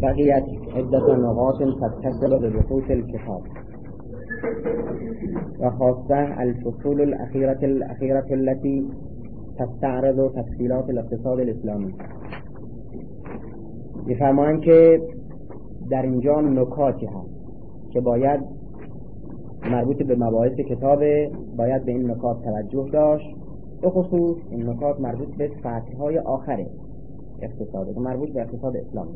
بقیت عدة نقاط تتصل ببحوث الكتاب وخاصة الفصول الأخيرة التي تستعرض تفصيلات الاقتصاد الإسلامي. می‌فرمایند که در اینجا نکاتی هست که باید مربوط به مباحث کتابه، باید به این نکات توجه داشت. به خصوص این نکات مربوط به فصل‌های آخر اقتصاده که مربوط به اقتصاد اسلامی.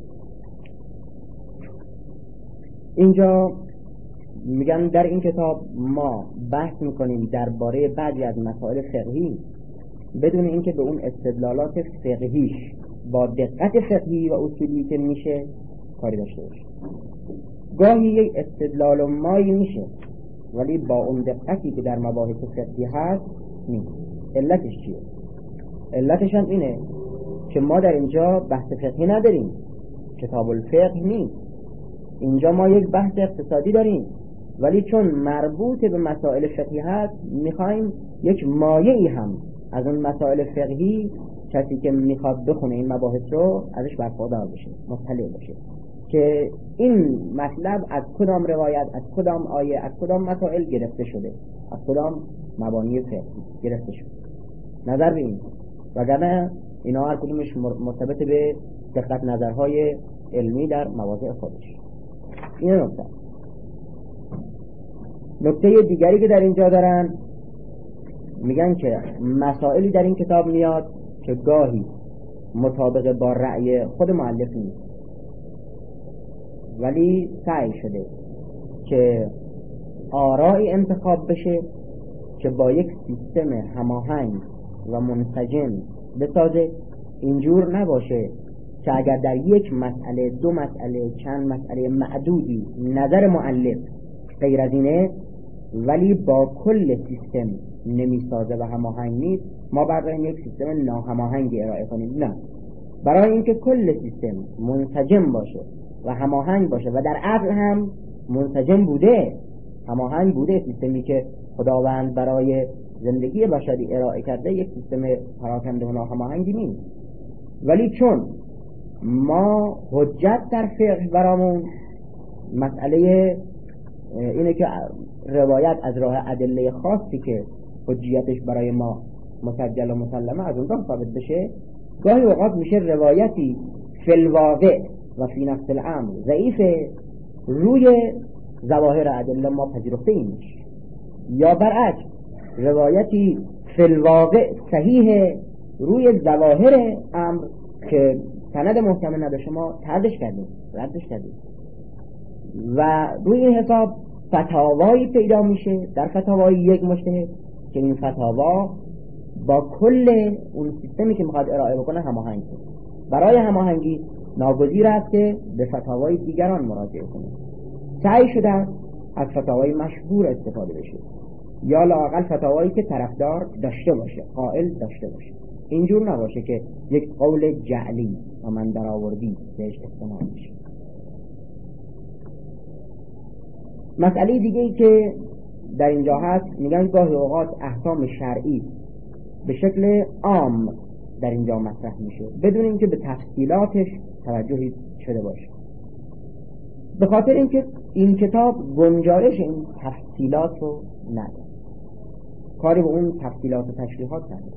اینجا میگن در این کتاب ما بحث میکنیم درباره بعضی از مسائل فقهی بدون اینکه به اون استدلالات فقهیش با دقت فقهی و اصولی که میشه کاری داشته باشه. گاهی یک استدلال مایی میشه ولی با اون دقتی که در مباحث فقهی هست نیست. علتش چیه؟ علتش هم اینه که ما در اینجا بحث فقهی نداریم، کتاب الفقه نیست. اینجا ما یک بحث اقتصادی داریم ولی چون مربوط به مسائل فقهی هست میخوایم یک مایعی هم از اون مسائل فقهی کسی که میخواد بخونه این مباحث رو ازش برخوردار بشه، مطلع بشه که این مطلب از کدام روایت، از کدام آیه، از کدام مسائل گرفته شده، از کدام مبانی فقهی گرفته شده. نظر به این وگرنه اینا هر کدومش مرتبط به دقت نظرهای علمی در مواضع خودش. این نکته دیگری که در اینجا دارن میگن که مسائلی در این کتاب میاد که گاهی مطابق با رأی خود مؤلف نیست ولی سعی شده که آرائی انتخاب بشه که با یک سیستم هماهنگ و منسجم بسازه. اینجور نباشه که اگر در یک مسئله، دو مسئله، چند مسئله معدودی نظر مؤلف غیر از اینه ولی با کل سیستم نمیسازه و هماهنگ نیست، ما برای یک سیستم ناهماهنگی ارائه کنیم. نه، برای اینکه کل سیستم منسجم باشه و هماهنگ باشه و در اصل هم منسجم بوده، هماهنگ بوده، سیستمی که خداوند برای زندگی بشری ارائه کرده یک سیستم پراکنده و ناهماهنگی نیست. ولی چون ما حجت در فقه برامون مسئله اینه که روایت از راه ادله خاصی که حجیتش برای ما مسجل و مسلمه از اون راه ثابت بشه، گاهی اوقات میشه روایتی فی الواقع و فی نفس الامر ضعیفه، روی ظواهر ادله ما پذیرفته ایمش، یا برعکس روایتی فی الواقع صحیحه، روی ظواهر امر که سند محکم نداشته ما ردش کردیم و روی این حساب فتاوایی پیدا میشه در فتاوای یک مجتهد که این فتاوا با کل اون سیستمی که میخواد ارائه بکنه هماهنگ کنه. برای هماهنگی ناگزیر است که به فتاوای دیگران مراجعه کنه. سعی شده از فتاوای مشهور استفاده بشه یا لااقل فتاوایی که طرفدار داشته باشه، قائل داشته باشه. اینجور نباشه که یک قول جعلی و من در آوردی بهش استناد میشه. مسئله دیگه ای که در اینجا هست، میگن گاهی اوقات احکام شرعی به شکل عام در اینجا مطرح میشه بدون اینکه به تفصیلاتش توجهی شده باشه، به خاطر اینکه این کتاب گنجایش این تفصیلات رو نداره، کاری به اون تفصیلات و تشریحات نداره.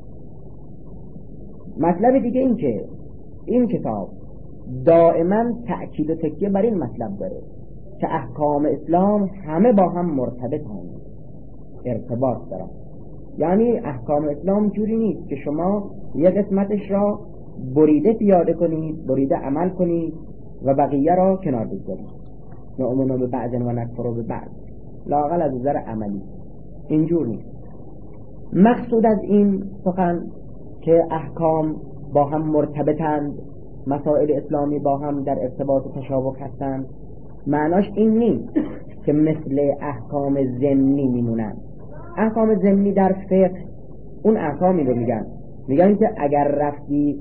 مطلب دیگه این که این کتاب دائما تأکید و تکیه بر این مطلب داره که احکام اسلام همه با هم مرتبط هستند، ارتباط دارن. یعنی احکام اسلام جوری نیست که شما یک قسمتش را بریده پیاده کنید، بریده عمل کنید و بقیه را کنار بگذارید، نؤمن به بعض و نکفر به بعض، لااقل از نظر عملی اینجور نیست. مقصود از این سخن که احکام با هم مرتبطند، مسائل اسلامی با هم در ارتباط و تشابه هستند، معناش این نیست که مثل احکام ضمنی میمونن. احکام ضمنی در فقه اون احکامی رو میگن که اگر رفتی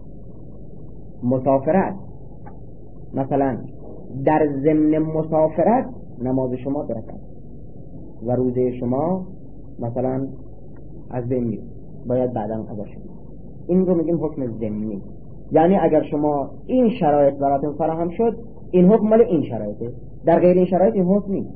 مسافرت، مثلا در ضمن مسافرت نماز شما برکت و روزه شما مثلا از بین میره، باید بعداً قضا شد. این رو میگیم حکم ضمنی. یعنی اگر شما این شرایط براتون فراهم شد، این حکم مال این شرایطه، در غیر این شرایط این حکم نیست.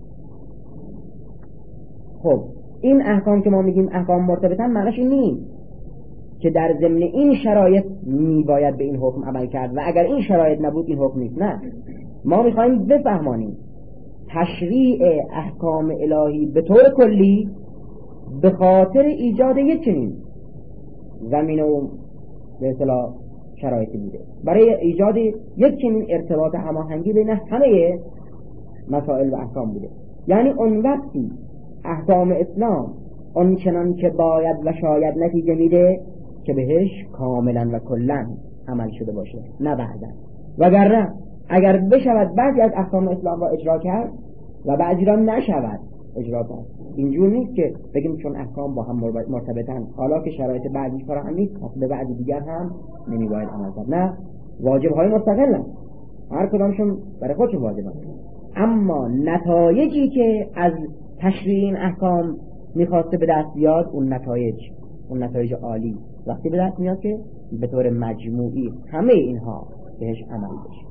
خب این احکام که ما میگیم احکام مرتبطن، معنیش این نیست که در ضمن این شرایط میباید به این حکم عمل کرد و اگر این شرایط نبود این حکم نیست. نه، ما میخوایم بفهمانیم تشریع احکام الهی به طور کلی به خاطر ایجاد یک چنین زمین و به اصطلاح شرایطی بوده، برای ایجاد یک چنین ارتباط هماهنگی بین همه مسائل و احکام بوده. یعنی اون وقتی احکام اسلام اون چنان که باید و شاید نتیجه میده که بهش کاملا و کلا عمل شده باشه، نه بعدا. وگرنه اگر بشود بعضی از احکام اسلام را اجرا کرد و بعضی را نشود اجرا کرد، اینجور نیست که بگیم چون احکام با هم مرتبطن حالا که شرایط بعضی فراهم نیست به بعضی دیگر هم نمیباید عمل کرد. نه، واجب های مستقلن، هر کدامشون برای خودشون واجبن، اما نتایجی که از تشریع این احکام میخواسته به دست بیاد، اون نتایج عالی وقتی به دست میاد که به طور مجموعی همه اینها بهش عمل بشه.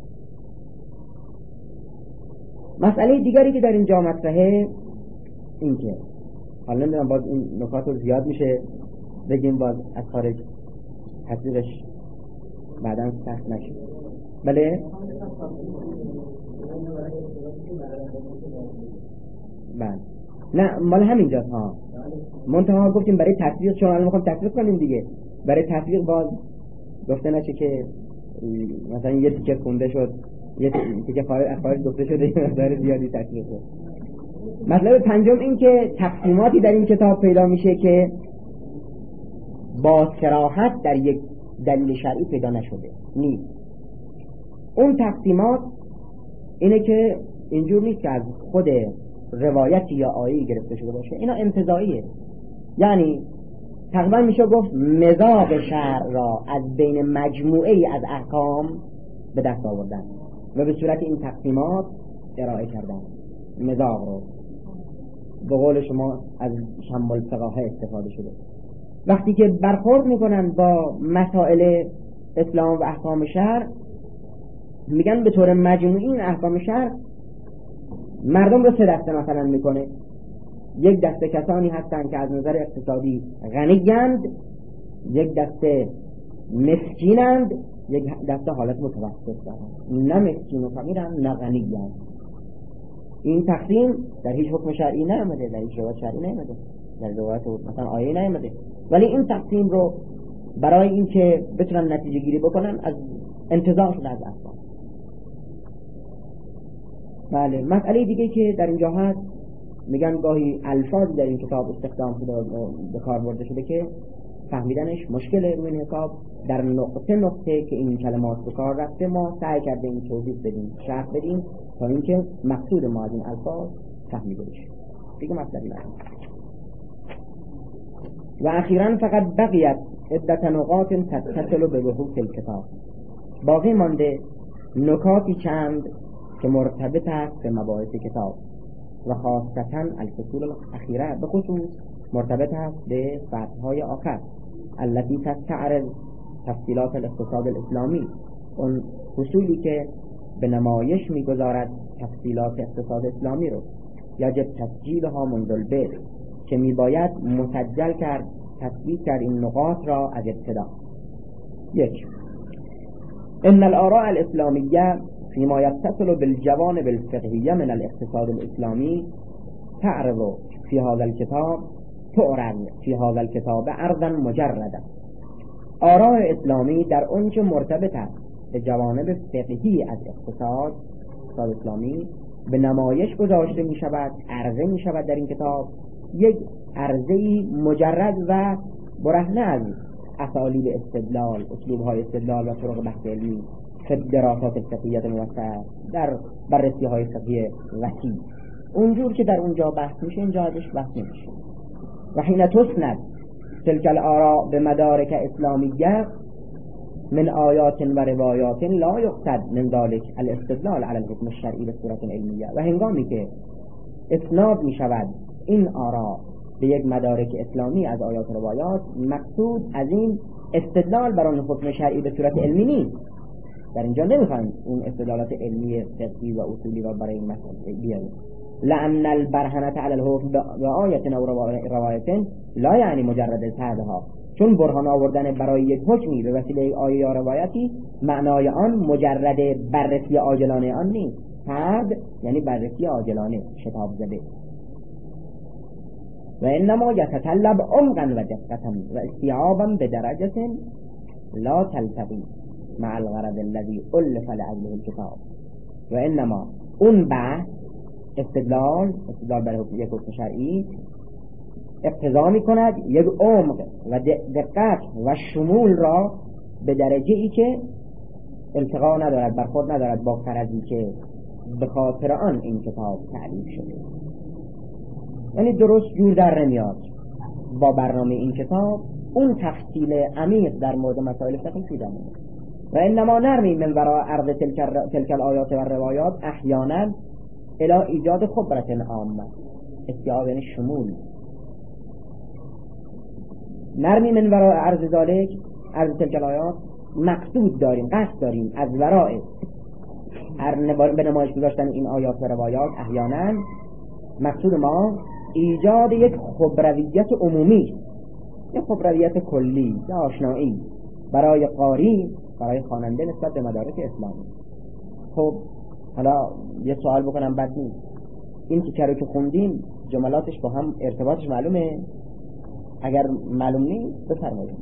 مسئله دیگری که در اینجا مطرحه این که حالا نمیدونم باز این نکات رو زیاد میشه بگیم باز از خارج تطبیقش بعداً سخت نشه. بله بله نه مال همینجاست ها. منتها گفتیم برای تطبیق، چون الان میخوام تطبیق کنیم دیگه، برای تطبیق باز گفته نشه که مثلا یه تیکه خونده شد، یه تیکه خارج گفته شده، یه مقدار زیادی تطبیق شد. مطلب پنجم این که تقسیماتی در این کتاب پیدا میشه که با صراحت در یک دلیل شرعی پیدا نشده نیست. اون تقسیمات اینه که اینجور نیست که از خود روایتی یا آیه‌ای گرفته شده باشه، اینا انتزاعیه. یعنی تقریبا میشه گفت مزاق شرع را از بین مجموعه ای از احکام به دست آوردن و به صورت این تقسیمات ارائه کردن. مزاق رو به قول شما از شمال الفقاهه استفاده شده. وقتی که برخورد میکنن با مسائل اسلام و احکام شرع، میگن به طور مجموعی این احکام شرع مردم رو سه دسته مثلا میکنه. یک دسته کسانی هستند که از نظر اقتصادی غنی‌اند، یک دسته مسکینند، یک دسته حالت متوسط دارند، نه مسکین و فقیرند نه غنی‌اند. این تقسیم در هیچ حکم شرعی نیامده، در هیچ روایت شرعی نیامده، در روایت مثلا آیه نیامده، ولی این تقسیم رو برای اینکه بتونن نتیجه گیری بکنن از انتزاع شده از احکام. بله، مسئله دیگه که در اینجا هست، میگن گاهی الفاظ در این کتاب استخدام شده و به کار برده شده که فهمیدنش مشکله. روی این حساب در نقطه که این کلمات به کار رفته ما سعی کردیم توضیح بدیم، شرح بدیم تا اینکه مقصود ما از این الفاظ فهمیده بشه. دیگه مسئله نه. و اخیراً فقط بقیت عدت نقاط تتصل به بحوث الکتاب، باقی مانده نکاتی چند که مرتبط است به مباحث کتاب و خاصتاً الفصول الاخیره، به خصوص مرتبط است به فصل‌های آخر التي تستعرض تفصیلات الاقتصاد الاسلامی، اون فصولی که به نمایش میگذارد تفصیلات اقتصاد اسلامی رو. یجب تسجیلها منذ البدء، که میباید مسجل کرد، تثبیت کرد این نقاط را از ابتدا. یک، ان الآراء الاسلامیه فيما يتصل بالجوانب الفقهية من الاقتصاد الإسلامي تعرض في هذا الكتاب عرضا مجردا. آراء اسلامی در اونچه مرتبط است به جوانب فقهی از اقتصاد اسلامی به نمایش گذاشته می شود، عرضه می شود در این کتاب، یک عرضه مجرد و برهنه از اسالیب استدلال، اسلوب‌های استدلال و طرق بحث علمی، دراسات الفقهیه الموسعه، در بررسی های فقهی وسیع، اونجور که در اونجا بحث میشه اینجا ازش بحث نمیشه. و حين تسند تلك الآراء بمدارك اسلامیه من آیات و روایات لا یقصد من ذلك الاستدلال على الحكم الشرعی به صورت علمیه، و هنگامی که اسناد می شود این آراء به یک مدارک اسلامی از آیات و روایات، مقصود از این استدلال بر آن حکم شرعی به صورت علمی نیست. در اینجا نمیخوایم اون استدلالات علمی فقهی و اصولی را برای این مسئله بیاریم. لأن البرهنة على الحكم بآیت او روایت لا یعنی مجرد سردها، چون برهان آوردن برای یک حکمی به وسیله آیه یا روایتی معنای آن مجرد بررسی عاجلانه آن نیست. سرد یعنی بررسی عاجلانه شتاب زده. و انما یتطلب عمقا و دقتا و استیعابا بدرجة لا تلتقی مع الغرض الذي ألف لأجله الكتاب. و انما اون بحث استدلال برای یک حکم شرعی اقتضا می کند یک عمق و دقت و شمول را به درجه ای که التقا ندارد، برخورد ندارد با غرضی که به خاطر آن این کتاب تعریف شده. یعنی درست جور در نمیاد با برنامه این کتاب اون تفصیل عمیق در مورد مسائل فقهی شده. و انما نرمی من وراء عرض تلك الآیات و روایات احیانا الى ایجاد خبرت عامه، استیعاب یعنی شمول. نرمی من وراء عرض ذالک، عرض تلک الآیات، مقصود داریم، قصد داریم از وراء به نمایش گذاشتن این آیات و روایات احیانا مقصود ما ایجاد یک خبرویت عمومی، یک خبرویت کلی یا آشنایی برای قاری، برای خواننده نسبت به مدارک اسلامی. خب حالا یه سوال بکنم بد نیست، این که که خوندیم جملاتش با هم ارتباطش معلومه؟ اگر معلوم نیست بفرمایید.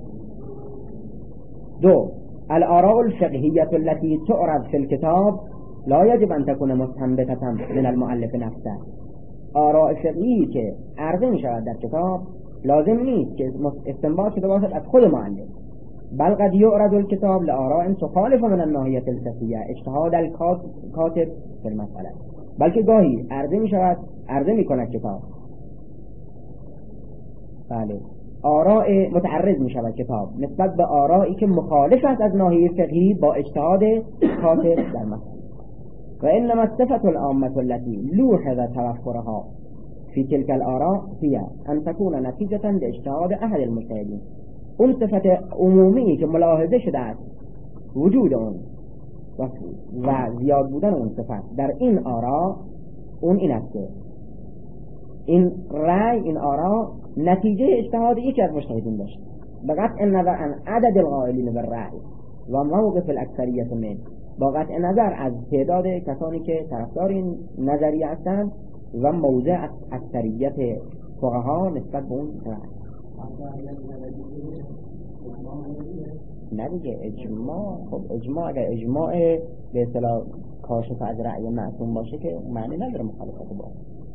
2. الآراء الفقهية التي تعرض في الكتاب لا يجب أن تكون مستنبطة من المؤلف نفسه. آراء فقهی که عرضه می شود در کتاب لازم نیست که استنباط شده باشد از خود مؤلف، بل قد يعرض الكتاب لآراء تخالف من الناحية الفقهية اجتهاد الكاتب في المسألة. بلکه گاهی عرضه می کند کتاب، بله، آراء متعرض می شود کتاب نسبت به آرائی که مخالف است از ناحیه فقهی با اجتهاد کاتب در مسئله. و انما الصفة العامة التي لوحظ توفرها في تلك الآراء هي ان تكون نتیجة لاجتهاد احد المجتهدین. اون صفت عمومی که ملاحظه شده است وجود اون و زیاد بودن اون صفت در این آراء، اون این است که این رأی، این آراء نتیجه اجتهاد یکی از مجتهدین داشت، به قطع نظر عن عدد القائلین بالرأی و موقف الاکثریت منه، با قطع نظر از تعداد کسانی که طرفدار این نظریه هستند و موضع اکثریت فقها نسبت به اون رأی. نه دیگه اجماع، خب اجماع اگر اجماع به اصطلاح کاشف از رأی معصوم باشه که معنی نداره مخالفت با.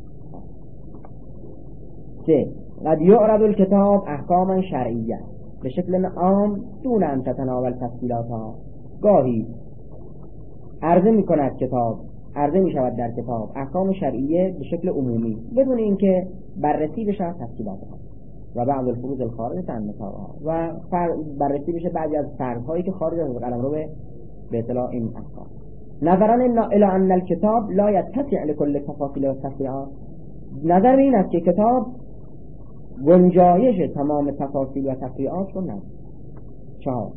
3. قد يعرض الكتاب احکاما شرعیه به شکل عام دون ان تتناول تفصیلاتها. گاهی عرضه می کند کتاب، عرضه می شود در کتاب احکام شرعیه به شکل عمومی بدون اینکه بررسی بشه تفصیلاتها و بعض الفروض الخارجه عن نطاقها و بررسی بشه بعضی از فرض‌هایی که خارج از قلمرو به اصطلاح این احکام. نظرا الى ان الكتاب لا يتسع لكل التفاصيل والتفريعات. نظر این است که کتاب گنجایش تمام تفاصیل و تفریعات رو نداره. 4.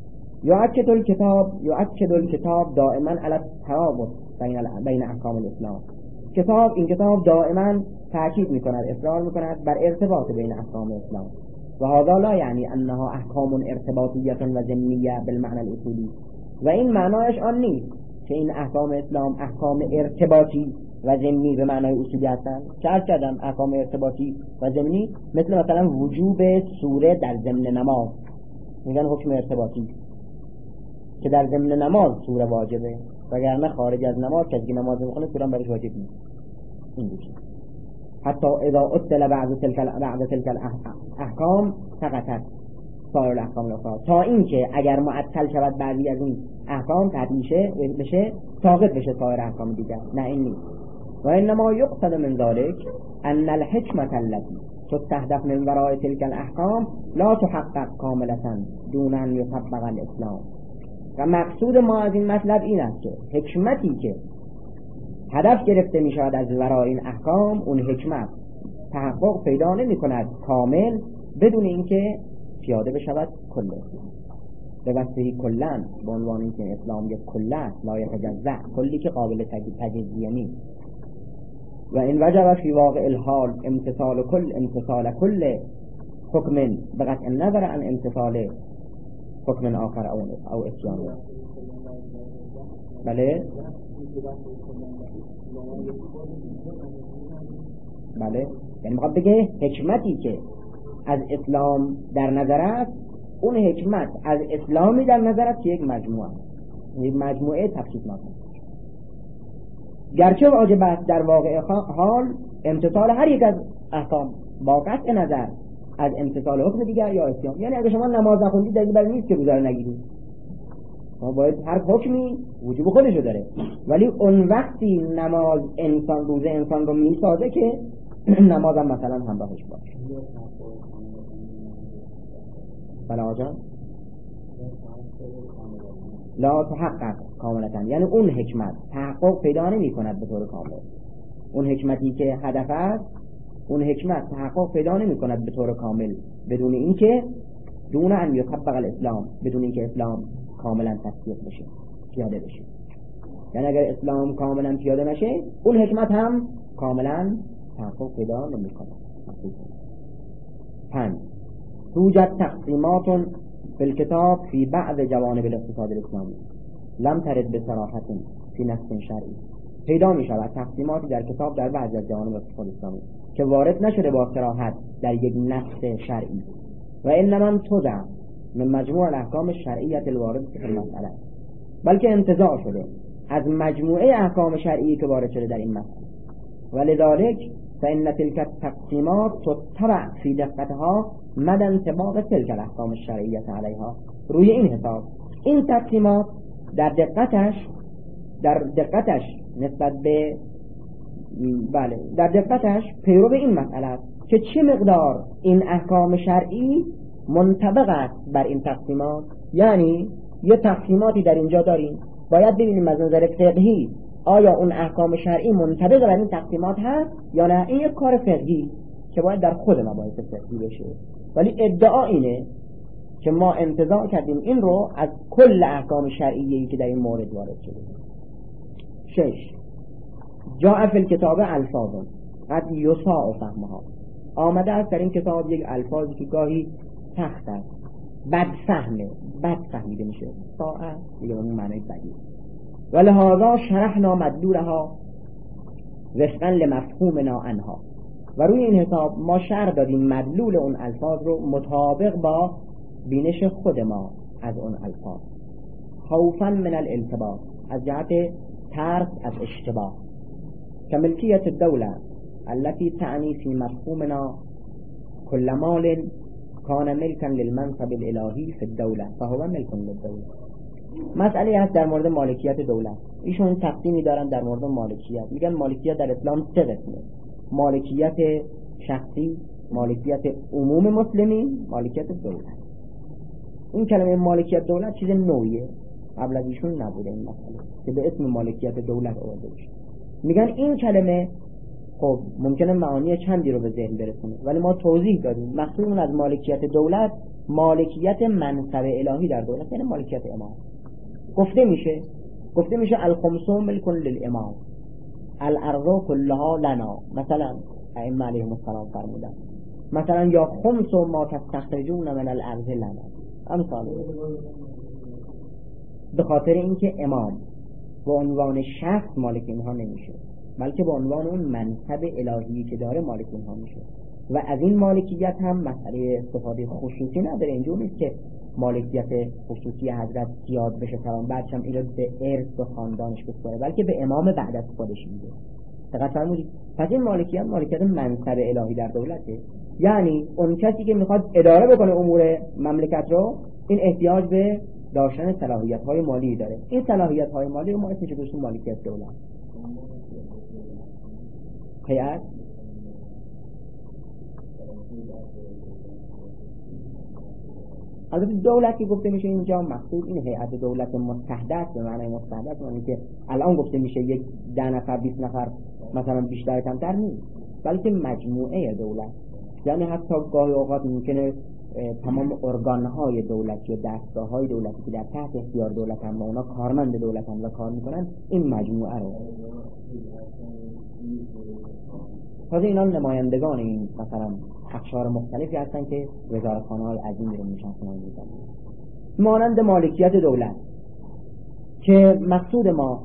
یؤکد الکتاب دائما على الترابط بین احکام الاسلام. این کتاب دائما تاکید میکند، اصرار میکند بر ارتباط بین احکام اسلام. و هذا لا یعنی انها احکام ارتباطیه و ضمنیه بالمعنى الاصولی. و این معنایش آن نیست که این احکام اسلام احکام ارتباطی و ضمنی به معنای اصولی هستند. چه عرض کردم احکام ارتباطی و ضمنی مثل مثلا وجوب سوره در ضمن نماز، میگن حکم ارتباطی که در ضمن نماز سوره واجبه، وگرنه خارج از نماز کسی که نماز میخونه سوره برش واجب نیست. این دیگه حتی اذا اطلع بعض تلك الاحکام سقطت سایر الاحکام الاخرى، تا اینکه اگر معطل شود بعضی از این احکام تعطیل بشه ساقط بشه سایر احکام دیگر. نه این نیست. و انما یقصد من ذلك ان الحکمة التي تستهدف من وراء تلك الاحکام لا تحقق کاملة دون ان يطبق الاسلام. و مقصود ما از این مطلب این است که حکمتی که هدف گرفته می شود از ورای این احکام، اون حکمت تحقق پیدا نمی کند کامل بدون اینکه پیاده بشود کله به وصفه کلن، به عنوان اینکه اسلام یک کله است لا یتجزأ، کلی که قابل تجزیه نیست. و این وجب فی واقع الحال امتثال کل حکم بقطع النظر عن امتثال حکم آخر او اتیان. بله بله، یعنی میخواد بگه حکمتی که از اسلام در نظر است، اون حکمت از اسلامی در نظر است که یک مجموعه تفکیک ناکنه. گرچه واجب است در واقع حال امتثال هر یک از احکام با قطع نظر از امتثال حکم دیگر یا اتیان. یعنی اگه شما نماز نخوندید دلیل بر نیست که روزه رو نگیرید، ما باید هر حکمی وجوب خودشو داره، ولی اون وقتی نماز انسان روزه انسان رو میسازه که نماز هم مثلا همراهش باشه. بله آجا لا تحقق کاملتاً، یعنی اون حکمت تحقق پیدا نمی کند به طور کامل. اون حکمتی که هدف است، اون حکمت تحقق پیدا نمی کند به طور کامل بدون اینکه دون ان یطبق الاسلام، بدون اینکه اسلام کاملا تطبیق بشه، پیاده بشه. یعنی اگر اسلام کاملا پیاده نشه اون حکمت هم کاملا تحقق پیدا نمی کند. 5 توجد تقسیمات فی الكتاب فی بعض جوانب الاقتصاد الاسلامی لم ترد بصراحت فی نص شرعی. پیدا می شود تقسیماتی در کتاب در بعضی از جوانب اقتصاد اسلامی که وارد نشده با صراحت در یک نص شرعی، و انما توضع من مجموع الاحکام الشرعیه الوارد فی المسئله، بلکه انتزاع شده از مجموعه احکام شرعی که وارد شده در این مسئله. ولذلك فإن تلك التقسيمات تتبع في دقتها مدى انطباق تلك الاحکام الشرعیه علیها. روی این حساب این تقسیمات در دقتش نسبت به در دقتش پیرو این مسئله است که چه مقدار این احکام شرعی منطبق است بر این تقسیمات. یعنی یه تقسیماتی در اینجا داریم، باید ببینیم از نظر فقهی آیا اون احکام شرعی منطبق بر این تقسیمات هست یا نه. این یک کار فقهی که باید در خود مباحث فقهی بشه، ولی ادعا اینه که ما انتزاع کردیم این رو از کل احکام شرعیه‌ای که در این مورد وارد شده. 6 جاء فی الکتاب الفاظ قد یساء فهمها. آمده است در این کتاب یک الفاظی که گاهی سخت است، بد فهمیده میشه. ساعه دیگه اون معنی بدی. ولهذا شرحنا مدلولها وفقا لمفهومنا عنها. و روی این حساب ما شرح دادیم مدلول اون الفاظ رو مطابق با بینش خود ما از اون الفاظ. خوفا من الالتباس، از جهت ترس از اشتباه. كملكية الدولة التي تعني في مفهومنا كل مال كان ملكا للمنصب الالهي في الدولة فهو ملك للدولة. مسئله هست در مورد مالکیت دولت. ایشون تقسیمی دارن در مورد مالکیت، میگن مالکیت در اسلام 3 قسمه: مالکیت شخصی، مالکیت عموم مسلمین، مالکیت دولت. این کلمه مالکیت دولت چیز نوعیه، قبل از ایشون نبوده این مسئله که به اسم مالکیت دولت آورده بشه. میگن این کلمه خب ممکنه معانی چندی رو به ذهن برسونه، ولی ما توضیح دادیم مقصودمون از مالکیت دولت مالکیت منصب الهی در دولت، یعنی مالکیت امام. گفته میشه الخمس ملک للامام، الارض كلها لنا. مثلا ائمه علیهم السلام فرمودن مثلا یا خمس ما تستخرجون من الارض لنا، امثال. به خاطر اینکه امام به عنوان شخص مالک اینها نمیشه، بلکه به عنوان اون منصب الهی که داره مالک اینها میشه. و از این مالکیت هم مسئله استفاده خصوصی نداره. اینجور نیست که مالکیت خصوصی حضرت زیاد بشه تمام بعدش هم اینو به ارث و خاندانش بسپاره، بلکه به امام بعد از خودش میده. دقت فرمودید؟ پس این مالکیت منصب الهی در دولته. یعنی اون کسی که میخواد اداره بکنه امور مملکت رو، این احتیاج به داشتن صلاحیت‌های مالی داره. این صلاحیت‌های مالی رو ما اسمش گذاشتیم مالکیت دولت. هیئت البته دولت که گفته میشه اینجا مقصود این هیئت دولت متحده است، به معنی متحده است، یعنی که الان گفته میشه یک 10 نفر 20 نفر مثلا بیشتر کمتر نیست، بلکه مجموعه دولت. یعنی حتی گاهی اوقات ممکنه تمام ارگانهای دولتی و دستگاه‌های دولتی که در تحت اختیار دولتن و اونا کارمند دولتن و کار میکنن، این مجموعه رو تازه اینا نمایندگان این مثلا اقشار مختلفی هستن که وزارتخانه‌های عظیمی رو میشناسن. مانند مالکیت دولت که مقصود ما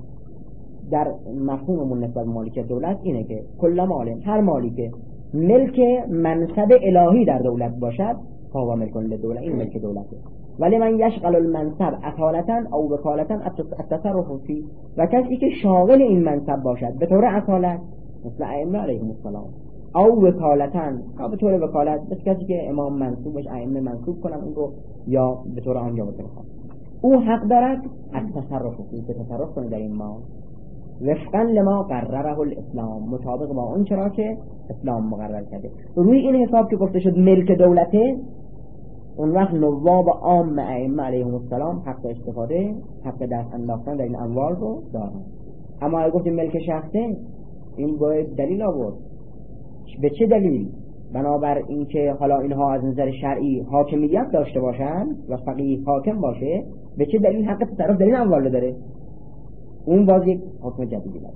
در مفهوممون نسبت به مالکیت دولت اینه که کل مال، هر مالی که ملک منصب الهی در دولت باشد فهو ملک للدوله، این ملک دولته. ولی من یشغل المنصب اصالتا او وکالتا التصرف فی، و کسی که شاغل این منصب باشد به طور اصالت مثل ائمه علیهم السلام، او وکالتا یا به طور وکالت مثل کسی که امام منصوبش ائمه منصوب کنن اون رو، یا به طور آنجا بکنن، او حق دارد از تصرف فی، که تصرف کنه در این مال وفقا لما قرره الاسلام، مطابق با اون چرا که اسلام مقرر کرده. روی این حساب که گفته شد ملک دولته، اون وقت نواب عام ائمه علیهم السلام حق استفاده، حق دست انداختن در این اموال رو دارن. اما اگه گفتیم ملک شخصه، این باید دلیل آورد. به چه دلیل؟ بنابر اینکه حالا اینها از نظر شرعی حاکمیت داشته باشن و فقیه حاکم باشه، به چه دلیل حق تصرف در این اموال داره؟ اون باز یک حکم جدیدی داره.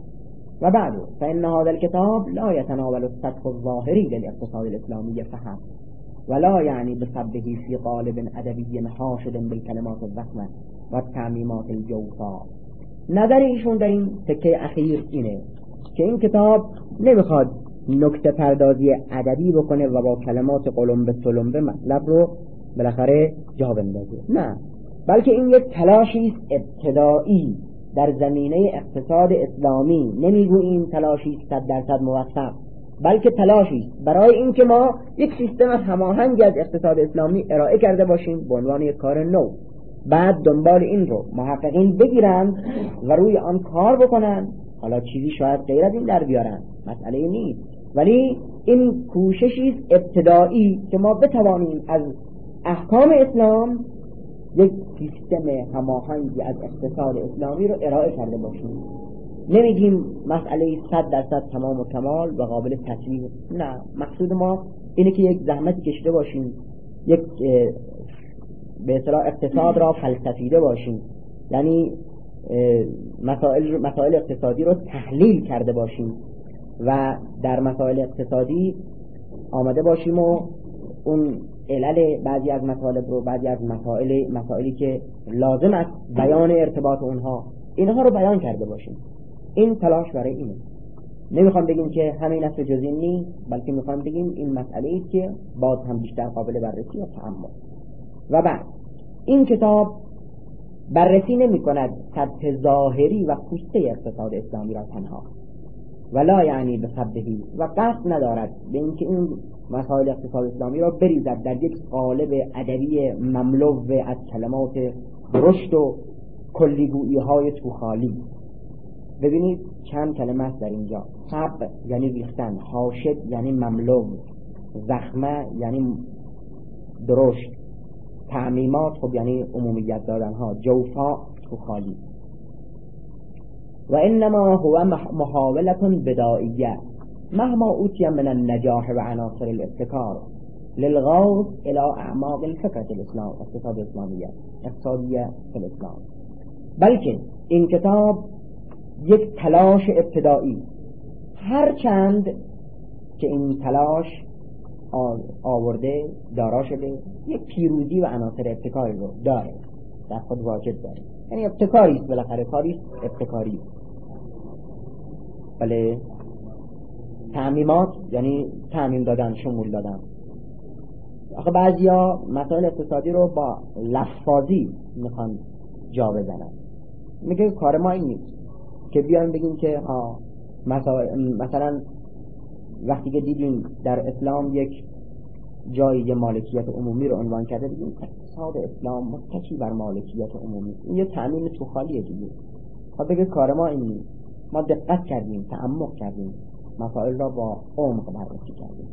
و بعد فإن هذا الكتاب لا يتناول السطح الظاهري للاقتصاد الإسلامي فحسب ولا يعني بسببه في قالب أدبي حاشد بالكلمات الضخمة والتعميمات الجوفاء. نظر ایشون در این تکه اخیر اینه که این کتاب نمیخواد نکته پردازی ادبی بکنه و با کلمات قلمبه سلمبه مطلب رو بالاخره جا بندازه، نه، بلکه این یک تلاشی ابتدایی در زمینه اقتصاد اسلامی. نمیگوییم تلاشی 100% موفق، بلکه تلاشی برای این که ما یک سیستم هماهنگ از اقتصاد اسلامی ارائه کرده باشیم به عنوان یک کار نو. بعد دنبال این رو محققین بگیرند و روی آن کار بکنن. حالا چیزی شاید غیر از این در بیارن، مسئله نیست، ولی این کوششی ابتدایی که ما بتوانیم از احکام اسلام یک سیستم هماهنگی از اقتصاد اسلامی رو ارائه کرده باشیم. نمیگیم مسئله 100% تمام و کمال و قابل تصویب، نه، مقصود ما اینه که یک زحمت کشیده باشیم، یک به اصطلاح اقتصاد را فلسفیده باشیم، یعنی مسائل اقتصادی رو تحلیل کرده باشیم و در مسائل اقتصادی آمده باشیم و اون علل بعضی از مطالب رو، بعضی از مسائلی که لازم است بیان ارتباط اینها رو بیان کرده باشیم. این تلاش برای اینه. نمیخوام بگیم که همین است جز این نیست، بلکه میخوام بگیم این مسئله است که باز هم بیشتر قابل بررسی و تأمل. و بعد این کتاب بررسی نمی کند سطح ظاهری و پوسته اقتصاد اسلامی را تنها، ولا یعنی به خبهی، و قصد ندارد به اینکه این مسائل اقتصاد اسلامی را بریزد در یک قالب ادبی مملو از کلمات درشت و کلیگویی های توخالی. ببینید چند کلمه است در اینجا. خب یعنی ریختن، حاشد یعنی مملو، زخمه یعنی درشت، تعمیمات خب یعنی عمومیت دادن ها، جوفا توخالی. و انما هو محاولة بدائیه مهما اوتی من النجاح و عناصر الابتکار للغوص الى اعماق الفكرة الاسلام اقتصاد اسلامیه اقتصادیه فی الاسلام. بلکه این کتاب یک تلاش ابتدایی، هرچند که این تلاش آورده دارا شده یک پیروزی و عناصر ابتکاری رو داره، در خود واجد داره، یعنی ابتکاری است، بالاخره کاری ابتکاری. بله، تعمیمات یعنی تعمیم دادن، شمول دادن. آخه بعضیا مسائل اقتصادی رو با لفاظی میخوان جا بزنن. میگه کار ما این نیست که بیان بگیم که مثلا وقتی که دیدیم در اسلام یک جایی مالکیت عمومی رو عنوان کرده، بگیم اقتصاد اسلام متکی بر مالکیت عمومی. این یه تعمیم توخالیه دیگه. خب بگه کار ما این نیست، ما دقت کردیم، تعمق کردیم، مسائل را با عمق بررسی کردیم.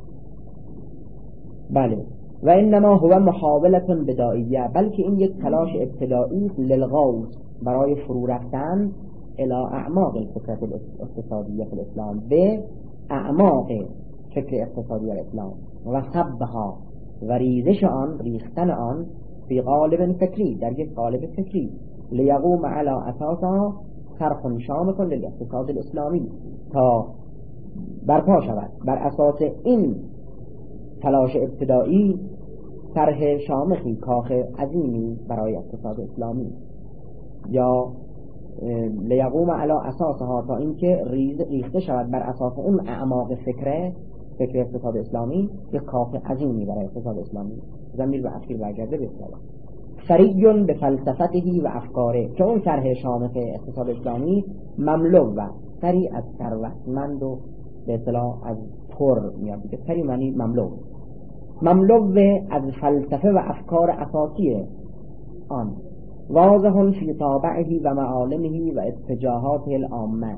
بله، و انما هو محاولة بدائیه، بلکه این یک تلاش ابتدایی للغوص برای فرو رفتن الى اعماق الفكرة الاقتصادیه فی الاسلام، به اعماق فکر اقتصادی اسلام و صبها و ریزش آن، ریختن آن فی قالب فکری، در یک قالب فکری، لیقوم علی اساسها طرح شامل للاقتصاد الاسلامی، تا برپا شود بر اساس این تلاش ابتدایی طرح شامخی، کاخ عظیمی برای اقتصاد اسلامی، یا لیقوم علی اساسها، تا اینکه ریخته شود بر اساس اون اعماق فکر اقتصاد اسلامی یک کاخ عظیمی برای اقتصاد اسلامی. ضمیر به اخیر برگرده به اصطلاح سریون به فلسفته و افکاره، که اون طرح شامخ اقتصاد اسلامی مملو و سری از ثروتمند و به اصطلاح از پر میاد، که سری معنی مملو از فلسفه و افکار اساسی آن، واضح فی طابعه و معالمه و اتجاهات العامه.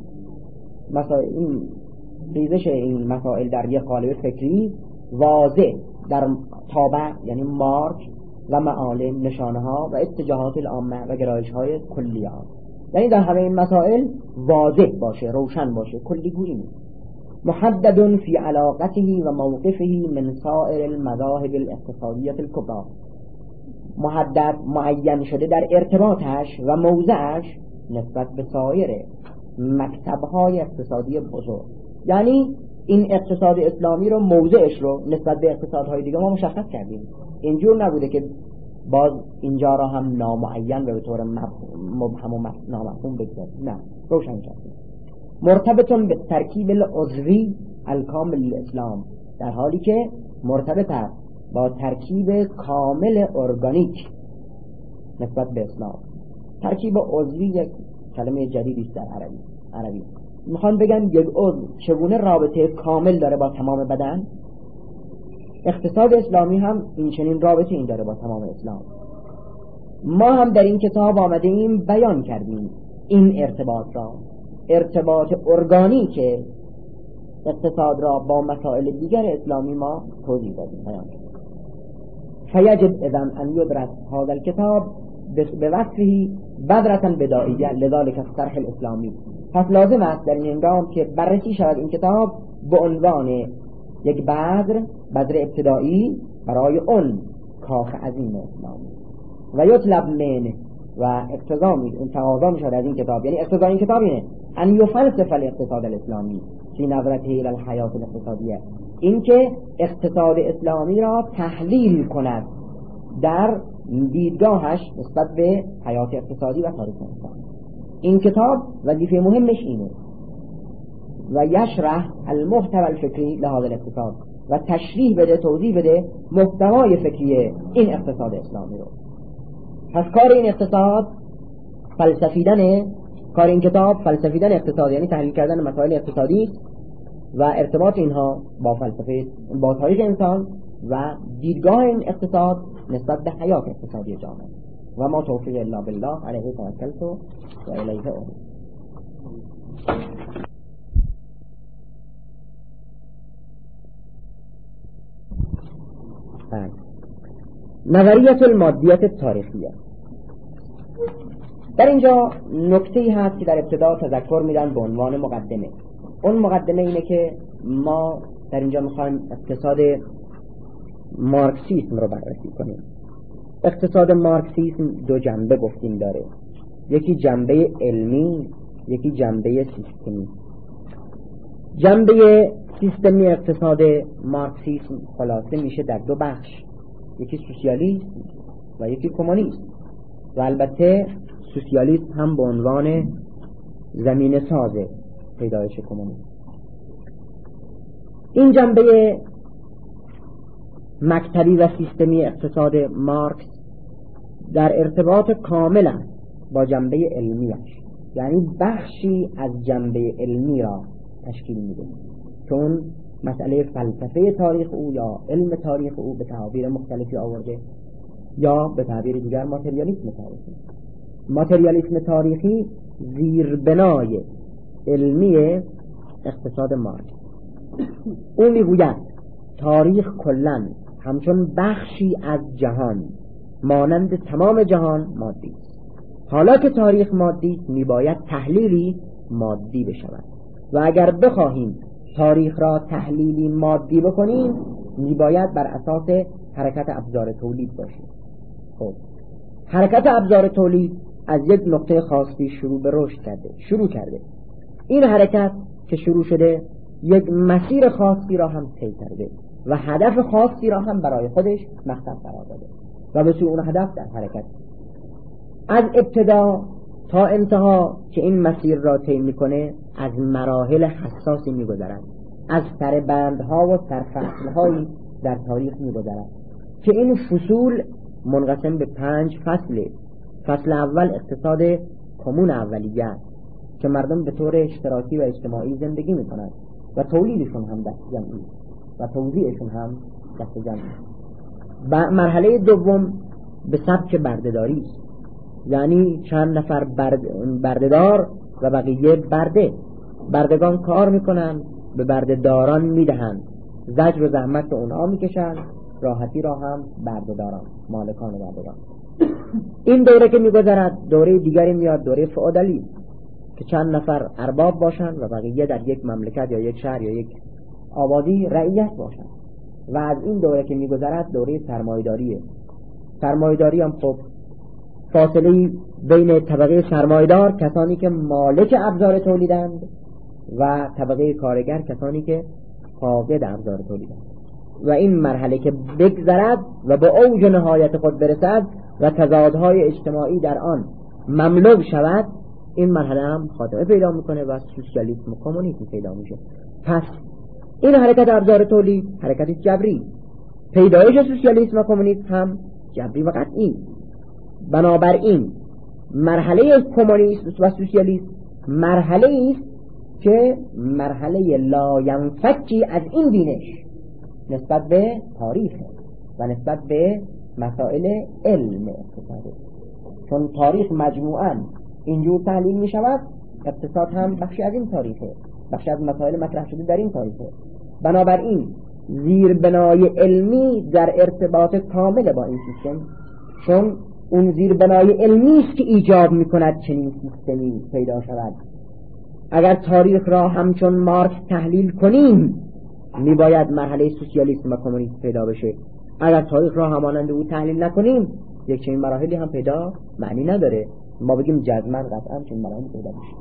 این ریزش این مسائل در یک قالب فکری واضح در طابع یعنی مارک و معالم، نشانه ها و اتجاهات العامه و گرایش های کلی ها، یعنی در همه این مسائل واضح باشه، روشن باشه، کلی گویی، محدد فی علاقته و موقفه من سائر المذاهب الاقتصادیه الکبرى، محدد معین شده در ارتباطش و موضعش نسبت به سایر مکتب‌های اقتصادی بزرگ. یعنی این اقتصاد اسلامی رو، موضعش رو نسبت به اقتصادهای دیگه ما مشخص کردیم. اینجور نبوده که باز اینجا را هم نامعین به طور مبهم و نامفهوم بگذاریم، نه، روشن کردیم. مرتبطون به ترکیب العضوی الکامل الاسلام، در حالی که مرتبط است با ترکیب کامل ارگانیک نسبت به اسلام. ترکیب عضوی یک کلمه جدیدی است در عربی. میخوان بگن یک عضو چگونه رابطه کامل داره با تمام بدن، اقتصاد اسلامی هم این چنین رابطه این داره با تمام اسلام. ما هم در این کتاب آمده ایم بیان کردیم این ارتباط ارگانیک اقتصاد را با مسائل دیگر اسلامی ما توضیح دادیم، بیان کردیم. فیجب اذن ان یدرس هذا الكتاب به وصفه بذرة بدائیه لذلك الشرح الاسلامی. پس لازم است در این هنگام که بررسی شود این کتاب به عنوان یک بذر ابتدایی برای اون کاخ عظیم اسلامی. و یطلب منه، و تقاضا میشود از این کتاب، یعنی اقتضای این کتاب اینه ان یفلسف الاقتصاد الاسلامی فی نظرته الى الحیات الاقتصادیه، اینکه اقتصاد اسلامی را تحلیل کند در دیدگاهش نسبت به حیات اقتصادی و تاریخ انسان. این کتاب وظیفه مهمش اینه. و یشرح المحتوى الفکری لهذا الاقتصاد، و تشریح بده، توضیح بده محتوای فکری این اقتصاد اسلامی رو. پس کار این اقتصاد فلسفیدنه، کار این کتاب فلسفیدن اقتصاد، یعنی تحلیل کردن مسائل اقتصادی و ارتباط اینها با فلسفه، با تاریخ انسان و دیدگاه این اقتصاد نسبت به حیات اقتصادی جامعه. و ما توفیق الا بالله علیه توکلت و الیه انیب. نظریه المادیت تاریخیه. در اینجا نکته‌ای هست که در ابتدا تذکر میدن به عنوان مقدمه. اون مقدمه اینه که ما در اینجا میخوایم اقتصاد مارکسیسم رو بررسی کنیم. اقتصاد مارکسیسم دو جنبه گفتیم داره، یکی جنبه علمی، یکی جنبه سیستمی. جنبه سیستمی اقتصاد مارکسیسم خلاصه میشه در دو بخش، یکی سوسیالیسم و یکی کمونیسم، و البته سوسیالیسم هم به عنوان زمینه ساز پیدایش کمونیسم. این جنبه مکتبی و سیستمی اقتصاد مارکس در ارتباط کامل است با جنبه علمیش، یعنی بخشی از جنبه علمی را تشکیل میده، چون مسئله فلسفه تاریخ او یا علم تاریخ او به تعابیر مختلفی آورده، یا به تعبیر دیگر ماتریالیسم تاریخی. ماتریالیسم تاریخی زیربنای علمی اقتصاد مارکس. او میگوید تاریخ کلاً همچون بخشی از جهان مانند تمام جهان مادی است. حالا که تاریخ مادی میباید تحلیلی مادی بشود، و اگر بخواهیم تاریخ را تحلیلی مادی بکنیم میباید بر اساس حرکت ابزار تولید باشه. خب حرکت ابزار تولید از یک نقطه خاصی شروع کرده. این حرکت که شروع شده یک مسیر خاصی را هم طی کرده و هدف خاصی را هم برای خودش مقصد قرار داده و به سوی اون هدف در حرکت. از ابتدا تا انتها که این مسیر را طی میکنه از مراحل حساسی میگذرد، از سربندها و سرفصلهایی در تاریخ میگذرد که این فصول منقسم به 5 فصله. فصل اول اقتصاد کمون اولیه که مردم به طور اشتراکی و اجتماعی زندگی میکنند و تولیدشون هم دست جمعی و توزیعشون هم دست جمعی. مرحله دوم به سبک بردهداری است، یعنی چند نفر بردهدار و بقیه بردگان کار میکنن به بردهداران میدهند، زجر و زحمت به اونها میکشن، راحتی را هم بردهداران مالکان بردگان. این دوره که میگذرد دوره دیگری میاد، دوره فئودالی که چند نفر ارباب باشن و بقیه در یک مملکت یا یک شهر یا یک آبادی رعیت باشن. و از این دوره که میگذرد دوره سرمایه‌داریه. سرمایه‌داری هم خب فاصله بین طبقه سرمایه‌دار کسانی که مالک ابزار تولیدند و طبقه کارگر کسانی که فاقد ابزار تولیدند و این مرحله که بگذرد و به اوج نهایت خود برسد و تضادهای اجتماعی در آن مملو شود، این مرحله هم خاتمه پیدا میکنه و سوسیالیسم و کمونیسم پیدا میشه. پس این حرکت ابزار تولید حرکت جبری، پیدایش سوسیالیسم و کمونیسم هم جبری و قطعی. بنابراین مرحله کمونیسم و سوسیالیسم مرحله است که مرحله لاینفکی از این بینش نسبت به تاریخ و نسبت به مسائل علم اقتصادی، چون تاریخ مجموعاً اینجور تحلیل می شود، اقتصاد هم بخشی از این تاریخه، بخشی از مسائل مطرح شده در این تاریخه. بنابراین زیربنای علمی در ارتباط کامل با این سیستم، چون اون زیربنای علمی است که ایجاب می کند چنین سیستمی پیدا شود. اگر تاریخ را همچون مارکس تحلیل کنیم می باید مرحله سوسیالیسم و کمونیسم پیدا بشه. اگر تاریخ را همانند او تحلیل نکنیم یک چنین مراحلی هم پیدا معنی نداره. ما بگیم جزماً قطعاً چنین مراحلی پیدا بشه.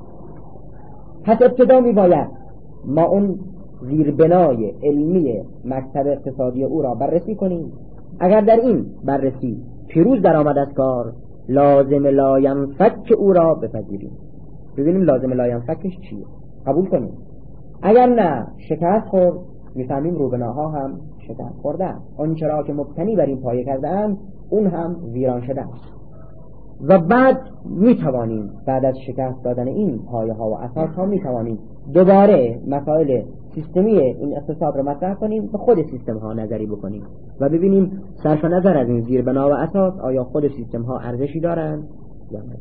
پس ابتدا می باید ما اون زیربنای علمی مکتب اقتصادی او را بررسی کنیم. اگر در این بررسی پیروز در آمد از کار، لازم لاینفک او را بپذیریم، ببینیم لازم لاینفکش چیه، قبول کنیم. اگر نه شکست خورد، میفهمیم روبناها هم شکست خورده، اون چرا که مبتنی بر این پایه کردن اون هم ویران شده است. و بعد میتوانیم بعد از شکست دادن این پایه ها و اساس ها میتوانیم دوباره مسائل سیستمی این اقتصاد رو مطرح کنیم، به خود سیستم ها نظری بکنیم و ببینیم صرف نظر از این زیربنا و اساس آیا خود سیستم ها ارزشی دارند یا نه.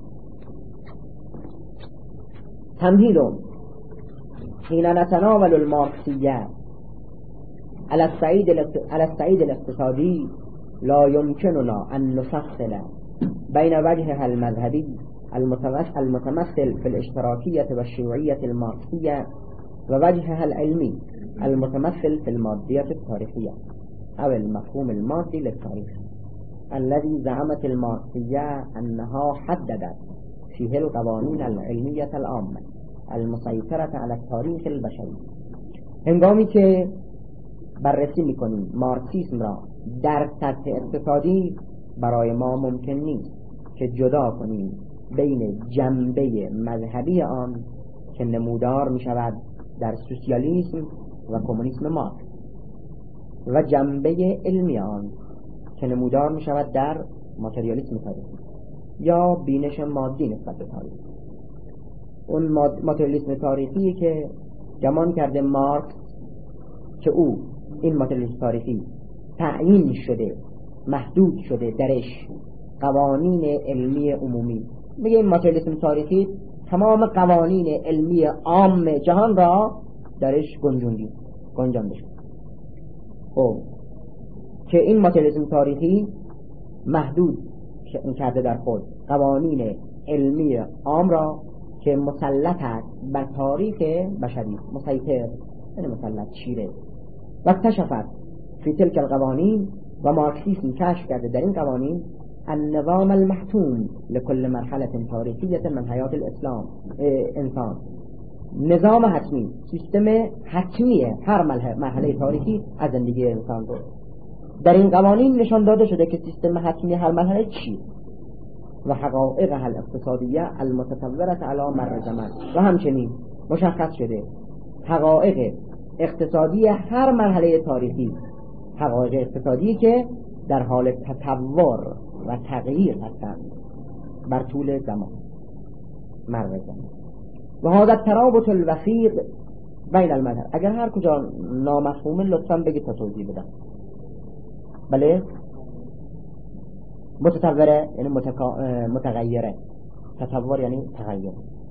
تمهید: حين نتناول الماركسية على الصعيد الاقتصادي لا يمكننا أن نفصل بين وجهها المذهبي المتمثل في الاشتراكية والشيوعية الماركسية ووجهها العلمي المتمثل في المادية التاريخية أو المفهوم المادي للتاريخ الذي زعمت الماركسية أنها حددت فيه القوانين العلمية العامة المسيطرة على التاريخ البشري. هنگامی که بررسی میکنیم مارکسیسم را در سطح اقتصادی، برای ما ممکن نیست که جدا کنیم بین جنبه مذهبی آن که نمودار میشود در سوسیالیسم و کمونیسم مارکس و جنبه علمی آن که نمودار میشود در ماتریالیسم تاریخی یا بینش مادی نسبت به تاریخ. اون ماتریالیسم تاریخی که گمان کرده مارکس که او این ماتریالیسم تاریخی تعیین شده، محدود شده درش قوانین علمی عمومی، میگه این ماتریالیسم تاریخی تمام قوانین علمی عام جهان را درش گنجانده شد. خب که این ماتریالیسم تاریخی محدود کرده در خود قوانین علمی عام را که مسلط است بر تاریخ بشری، مسیطر یعنی مسلط شیره. و اکتشفت فی تلک القوانین، و مارکسیسم کشف کرده در این قوانین النظام المحتوم لكل مرحله تاریخیه من حیات الاسلام انسان، نظام حتمی، سیستم حتمیه هر مرحله تاریخی از زندگی انسان رو. در این قوانین نشان داده شده که سیستم حتمی هر مرحله چی و حقایقها الاقتصادیه المتطوره علی مر زمان، و همچنین مشخص شده حقایق اقتصادی هر مرحله تاریخی، حقایق اقتصادی که در حال تطور و تغییر هستند بر طول زمان مر زمان. و هذا الترابط الوثیق بین المذهب. اگر هر کجا نامفهومه لطفاً بگید تا توضیح بدم. بله، متطوره یعنی متغیره، تطور یعنی تغییر.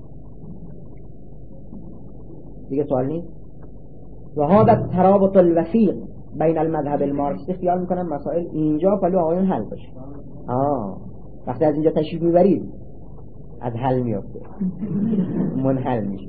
دیگه سوال نیست. و هذا الترابط الوثیق بین المذهب المارکسی، خیال میکنم مسائل اینجا پلو آقایون حل بشه. وقتی از اینجا تشریف میبرید از حل میفته، منحل میشه.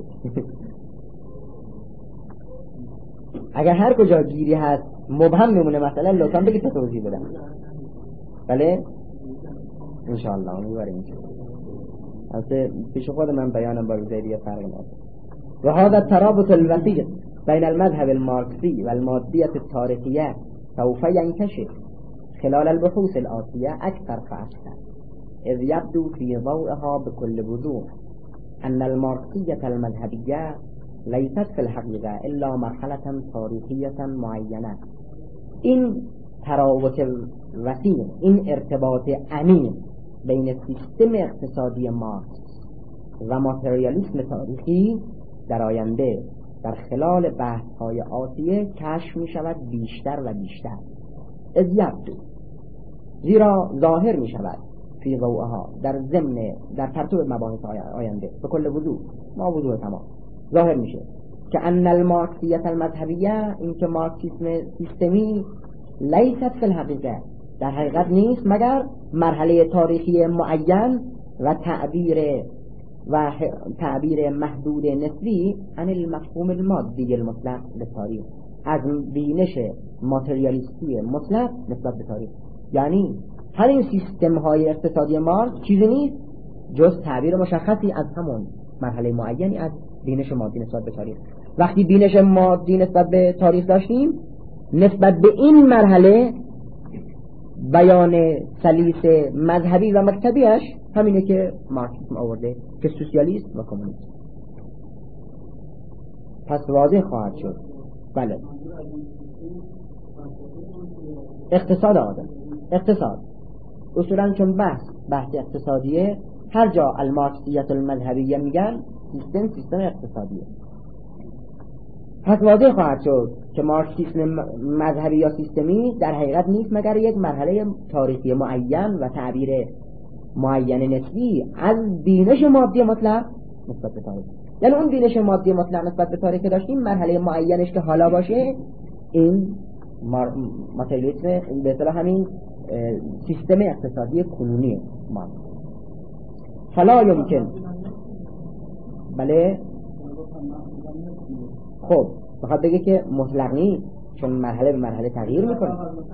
اگر هر کجا گیری هست مبهم میمونه مثلا لطفا بگید تا توضیح بدم. بله انشاءالله میبریم. البته پیش خود من بیانم با روزیه فرق نداره. و هذا الترابط الوثیق بین المذهب المارکسی و المادیة التاریخیه سوف ينكشف خلال البحوث الآتية أكثر فأكثر، إذ يبدو في ضوئها بكل وضوح أن الماركسية المذهبية ليست في الحقيقة إلا مرحلة تاريخية معينة. این تراوت وسیع، این ارتباط عمیق بین سیستم اقتصادی مارکس و ماتریالیسم تاریخی در آینده در خلال بحث‌های آتیه کشف می شود بیشتر و بیشتر. از یبدو، زیرا ظاهر می شود فی ضوئها در پرتو مباحث آینده به کل وضوح، ما وضوح تمام ظاهر میشه که ان المارکسیت المذهبیه، این که مارکسیسم سیستمی لیست فی الحقیقه، در حقیقت نیست مگر مرحله تاریخی معین و تعبیر محدود نسبی عن المفهوم المادی المطلق للتاریخ، از بینش ماتریالیستی مطلق نسبت به تاریخ. یعنی همین سیستم های اقتصادی مارکس چیزی نیست جز تعبیر مشخصی از همون مرحله معینی از بینش مادی نسبت به تاریخ. وقتی بینش مادی نسبت به تاریخ داشتیم، نسبت به این مرحله بیان سلیس مذهبی و مکتبیش همینه که مارکسیسم آورده که سوسیالیست و کمونیست. پس واضح خواهد شد. بله، اقتصاد آدم، اقتصاد اصولا چون بحث اقتصادیه، هر جا المارکسیت المذهبیه میگن سیستم اقتصادیه. پس واضح خواهد شد که مارکسیسم مذهبی یا سیستمی در حقیقت نیست مگر یک مرحله تاریخی معین و تعبیر معین نسبی از بینش مادی مطلق نسبت به تاریخ. یعنی اون بینش مادی مطلق نسبت به تاریخ داشتیم، مرحله معینش که حالا باشه این ماتریالیسم، به اصطلاح همین سیستم اقتصادی کنونی ما. فلا یمکن، بله خب بخواد بگه که مطلق نیست چون مرحله به مرحله تغییر میکنه.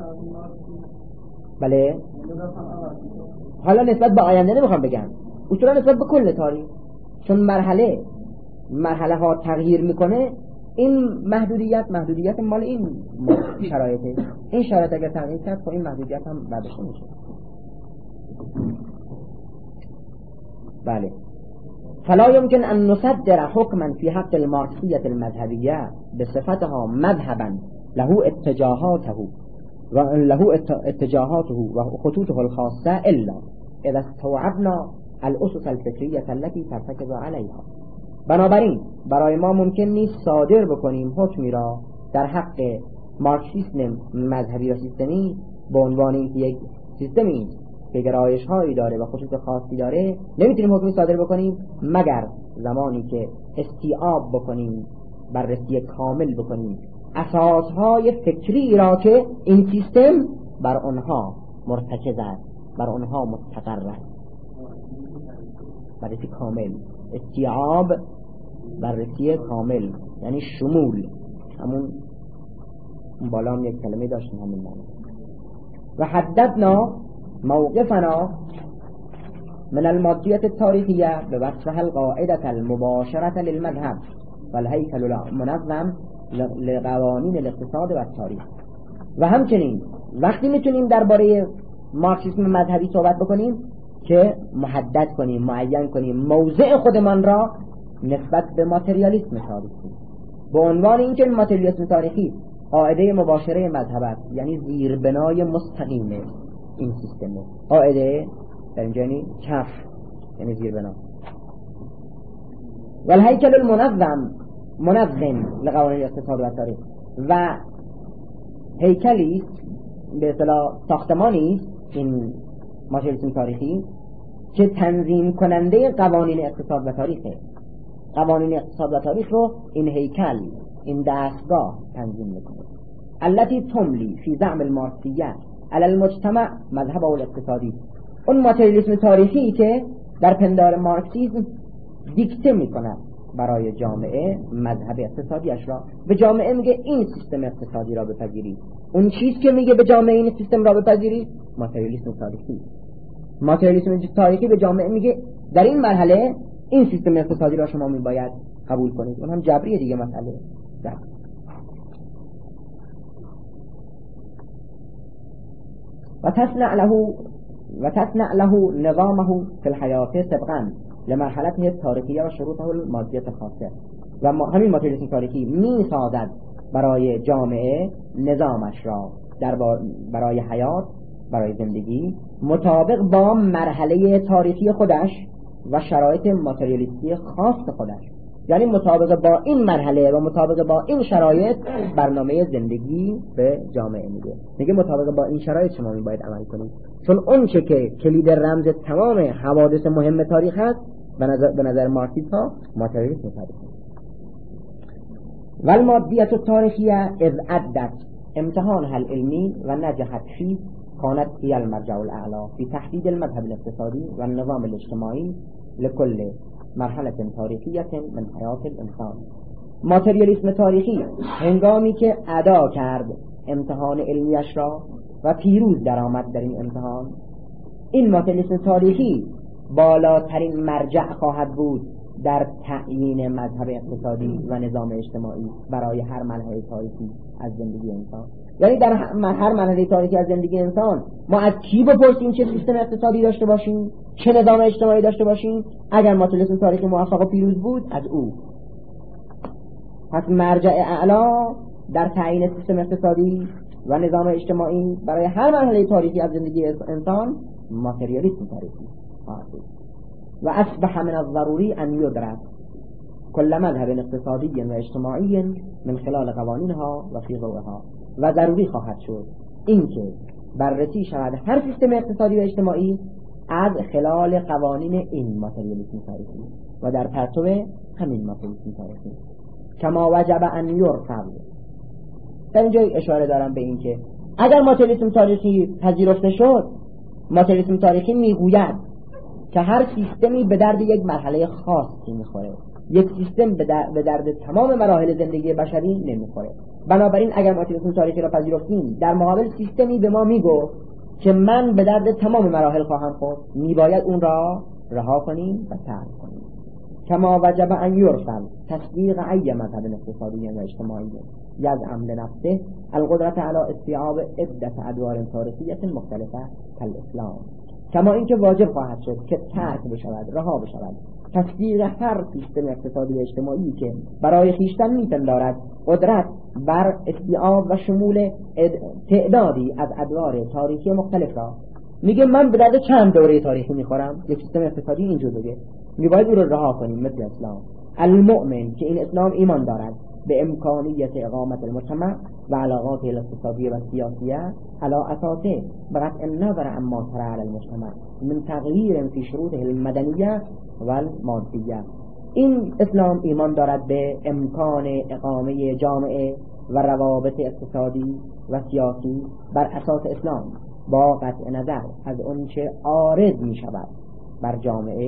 بله حالا نسبت به آینده نمیخوام بگم، اصولا نسبت به کل تاریخ، چون مرحله ها تغییر میکنه. این محدودیت مال این شرایطه. این شرایط اگر تغییر کرد خب این محدودیت هم برداشته میشه. بله فلا يمكن أن نصدر حكما في حق الماركسية المذهبية بصفتها مذهبا له اتجاهاته وخطوطه الخاصة إلا إذا استوعبنا الأسس الفكرية التي ترتكز عليها. بنابراین برای ما ممکن نیست صادر بکنیم حکمی را در حق مارکسیسم مذهبی یا سیستمی به عنوان اینکه یک سیستمی که گرایش هایی داره و خصوص خاصی داره. نمیتونیم حکمی صادر بکنیم مگر زمانی که استیعاب بکنیم، بررسی کامل بکنیم اساسهای فکری را که این سیستم بر آنها مرتکز است، بر آنها مستقر است. بررسی کامل، استیعاب، بررسی کامل یعنی شمول، همون بالا هم یک کلمه داشتیم همین معنی. و حددنا موقفنا من المادية التاريخية بوصفها القاعدة المباشرة للمذهب والهيكل المنظم لقوانین الاقتصاد و التاریخ. و همچنین وقتی میتونیم درباره مارکسیسم مذهبی صحبت بکنیم که محدد کنیم، معین کنیم موضع خودمان را نسبت به ماتریالیسم تاریخی، به عنوان اینکه ماتریالیسم تاریخی قاعده مباشره مذهب است، یعنی زیربنای مستقیم این سیستم. قاعده در اینجا یعنی کف، یعنی زیربنا. و الهیکل منظم لقوانین الاقتصاد و التاریخ، و هیکلی به اصطلاح ساختمانی این ماتریالیسم تاریخی که تنظیم کننده قوانین اقتصاد و تاریخه. قوانین اقتصاد و تاریخ رو این هیکل، این دستگاه تنظیم میکنه. التي تملی فی زعم المارکسیه علی المجتمع مذهب الاقتصادی، اون ماتریالیسم تاریخی که در پندار مارکسیسم دیکته میکنه برای جامعه مذهب اقتصادیش را. به جامعه میگه این سیستم اقتصادی را بپذیرید. اون چیز که میگه به جامعه این سیستم را بپذیرید ماتریالیسم تاریخی. ماتریالیسم تاریخی به جامعه میگه در این مرحله این سیستم اقتصادی را شما میباید قبول کنید. اون هم جبریه دیگه مسئله. و تصنع له نظامه في الحياة طبقا لمرحلته التاریخیه و شروطه المادیه خاصه. و همین ماتریالیسم تاریخی میسازد برای جامعه نظامش را برای حیات، برای زندگی مطابق با مرحله تاریخی خودش و شرایط ماتریالیستی خاص خودش. یعنی مطابق با این مرحله و مطابق با این شرایط برنامه زندگی به جامعه میگه مطابق با این شرایط شما میباید عمل کنید، چون اون چه که کلید رمز تمام حوادث مهم تاریخ هست به نظر مارکسیست ها ماتریالیسم تاریخی. والمادیة التاريخية إذ أدت امتحانها العلمي ونجحت فيه كانت هي المرجع الأعلى في تحديد المذهب الاقتصادي والنظام الاجتماعي لكل مرحلة تاريخية من حياة الإنسان. ماتریالیسم تاریخی هنگامی که ادا کرد امتحان علمیش را و پیروز درآمد در این امتحان، این ماتریالیسم تاریخی بالاترین مرجع خواهد بود در تعیین مذهب اقتصادی و نظام اجتماعی برای هر مرحله تاریخی از زندگی انسان. یعنی در هر مرحله تاریخی از زندگی انسان ما از کی بپرسیم چه سیستم اقتصادی داشته باشیم، چه نظام اجتماعی داشته باشیم؟ اگر ماتریالیسم تاریخی موفق و پیروز بود از او. پس مرجع اعلا در تعیین سیستم اقتصادی و نظام اجتماعی برای هر مرحله تاریخی از زندگی انسان ماتریالیسم تاریخی خواهد بود. و اصبح من الضروری ان يدرك كل مذهب اقتصادی و اجتماعی من خلال قوانینها و فی ضوئها. و ضروری خواهد شد اینکه بررسی شود هر سیستم اقتصادی و اجتماعی از خلال قوانین این ماتریالیسم تاریخی و در پرتو همین ماتریالیسم تاریخی. کما وجب ان یرفض. در اینجا اشاره دارم به این که اگر ماتریالیسم تاریخی پذیرفته شد، ماتریالیسم تاریخی میگوید که هر سیستمی به درد یک مرحله خاصی میخوره، یک سیستم به درد تمام مراحل زندگی بشری نمیخوره. بنابراین اگر ماتریالیسم تاریخی را پذیرفتیم، در مقابل سیستمی به ما میگو که من به درد تمام مراحل خواهم خورد، میباید اون را رها کنیم و ترک کنیم. کما وجب ان یرفض تصدیق ای مذهب اقتصادی و اجتماعی یزعم لنفسه القدرت علی استیعاب عدة ادوار تاریخیه مختلفه کالاسلام. کما اینکه واجب خواهد شد که ترک بشود، رها بشود تصدیق هر سیستم اقتصادی اجتماعی که برای خویشتن میپندارد قدرت بر استیعاب و شمول تعدادی از ادوار تاریخی مختلف را. میگه من به درد چند دوره تاریخی میخورم، یک سیستم اقتصادی اینجور بگه، میباید او رو رها کنیم مثل اسلام. المؤمن که این اسلام ایمان دارد به امکانیت اقامت المجتمع و علاقات الاقتصادی و سیاسیه علی اساسه بقطع النظر عما طرأ علی المجتمع من تغییر فی شروطه المدنیه و المادیه. این اسلام ایمان دارد به امکان اقامه جامعه و روابط اقتصادی و سیاسی بر اساس اسلام با قطع نظر از اون چه عارض می شود بر جامعه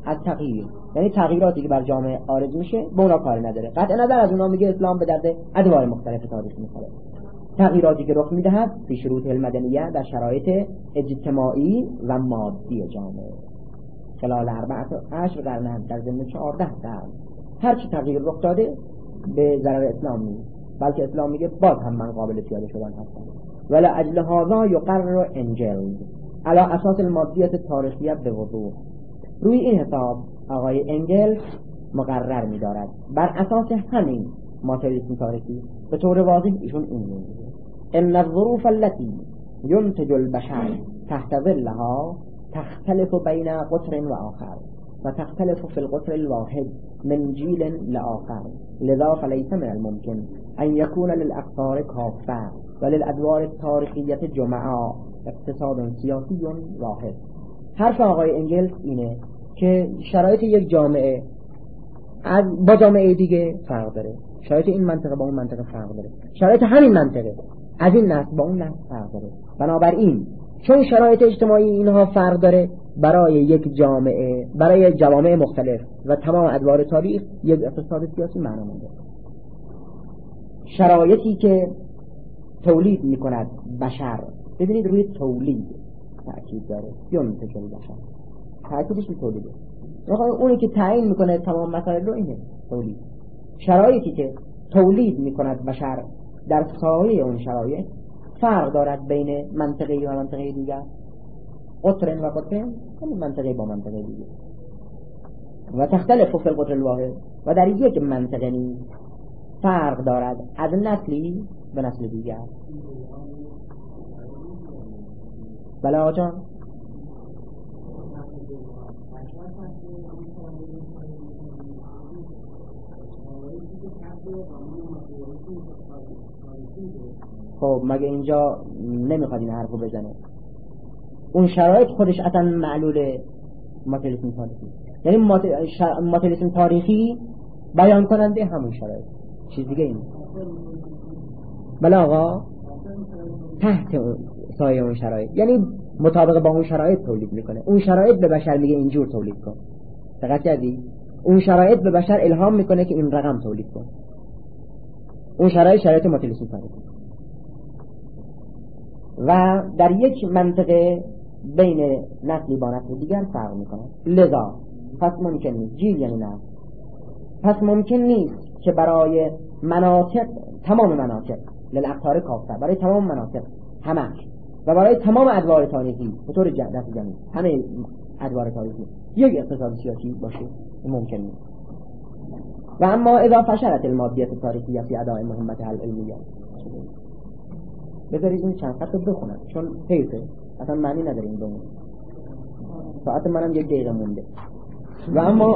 از تغییر، یعنی تغییراتی که بر جامعه عارض میشه به اونا کاری نداره. قطع نظر از اونا میگه اسلام به درد ادوار مختلف تاریخ میخوره. تغییراتی که رخ میدهد فی شروط المدنیه، در شرایط اجتماعی و مادی جامعه خلال 14 قرن، در ضمن 14 قرن هر چی تغییر رخ داده به ضرر اسلام نیست، بلکه اسلام میگه باز هم من قابل پیاده شدن هستم. ولی اجل هذا یقرر انجل علی اساس المادیت تاریخیت به وضوح. روی این حساب آقای انگلز مقرر می‌دارد بر اساس همین ماتریالیسم تاریخی به طور واضح ایشون این میگه ان الظروف التي ينتج البشر تحت ظلها تختلف بین قطر و آخر و تختلف في القطر الواحد من جيل لآخر، لذا فليس من الممكن ان يكون للأقطار كافة وللأدوار التاريخية جمعاء اقتصاد سیاسی واحد. حرف آقای انگلز اینه که شرایط یک جامعه با جامعه دیگه فرق داره، شرایط این منطقه با اون منطقه فرق داره، شرایط همین منطقه از این نسل با اون نسل فرق داره. بنابراین چون شرایط اجتماعی اینها فرق داره، برای یک جامعه، برای جوامع مختلف و تمام ادوار تاریخ یک اقتصاد سیاسی معنا داره. شرایطی که تولید میکند بشر، ببینید روی تولید تأکید داره، ينتج البشر، تأکیدش روی تولیده. اونی که تعیین میکنه تمام مسائل رو اینه تولید. شرایطی که تولید میکند بشر در سایه اون شرایط فرق دارد بین منطقه و منطقه دیگر، قطر و قطر، منطقه با منطقه دیگر، و تختلف فی القطر الواحد، و در یک منطقه نیز فرق دارد از نسلی به نسل دیگر. بله آجان خب مگه اینجا نمیخواد این حرفو بزنه؟ اون شرایط خودش اصلا معلول ماتریالیسم تاریخی، یعنی ماتریالیسم تاریخی بیان کننده همون شرایط، چیز دیگه این. بله آقا، تحت سایه اون شرایط، یعنی مطابق با اون شرایط تولید میکنه. اون شرایط به بشر میگه اینجور تولید کن، دقت کردی؟ اون شرایط به بشر الهام میکنه که این رقم تولید کن. اون شرایط ماتریالیسم تاریخی. و در یک منطقه بین نسلی با نسل دیگر فرق میکنه. لذا پس ممکن نیست، جیل یعنی نه، پس ممکن نیست که برای مناطق، تمام مناطق للاقطار کافه، برای تمام مناطق همش و برای تمام ادوار تاریخی به طور جمعی همه ادوار تاریخی یک اقتصاد سیاسی باشه، ممکن نیست. و اما اذا فشلت المادیت تاریخیه فی اداء مهمتها العلمیه، بذارید این چند خط رو بخونم چون حیفه، اصلا معنی نداره این بمونه، ساعت منم 1 دقیقه مونده. و اما